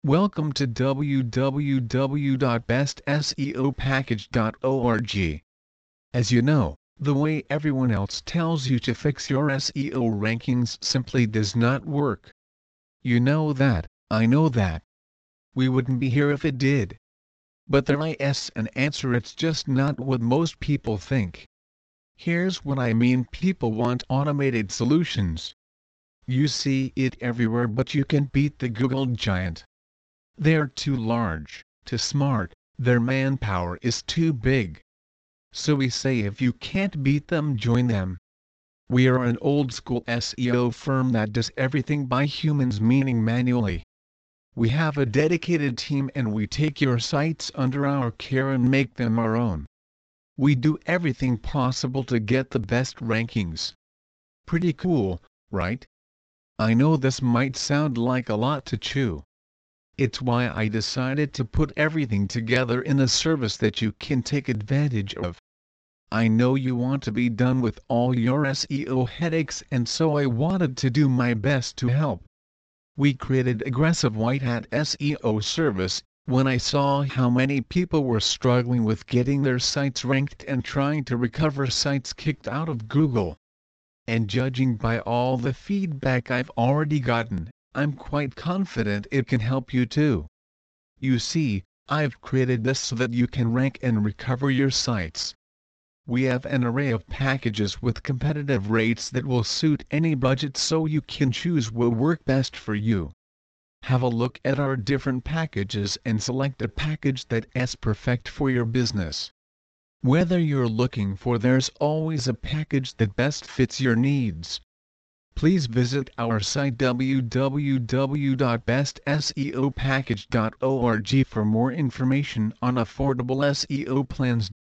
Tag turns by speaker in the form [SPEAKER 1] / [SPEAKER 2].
[SPEAKER 1] Welcome to www.bestseopackage.org. As you know, the way everyone else tells you to fix your SEO rankings simply does not work. You know that, I know that. We wouldn't be here if it did. But there is an answer. It's just not what most people think. Here's what I mean. People want automated solutions. You see it everywhere, but you can beat the Google giant. They're too large, too smart, their manpower is too big. So we say if you can't beat them, join them. We are an old-school SEO firm that does everything by humans, meaning manually. We have a dedicated team and we take your sites under our care and make them our own. We do everything possible to get the best rankings. Pretty cool, right? I know this might sound like a lot to chew. It's why I decided to put everything together in a service that you can take advantage of. I know you want to be done with all your SEO headaches, and so I wanted to do my best to help. We created Aggressive White Hat SEO service when I saw how many people were struggling with getting their sites ranked and trying to recover sites kicked out of Google. And judging by all the feedback I've already gotten, I'm quite confident it can help you too. You see, I've created this so that you can rank and recover your sites. We have an array of packages with competitive rates that will suit any budget, so you can choose what will work best for you. Have a look at our different packages and select a package that is perfect for your business. Whether you're looking for, there's always a package that best fits your needs. Please visit our site www.bestseopackage.org for more information on affordable SEO plans.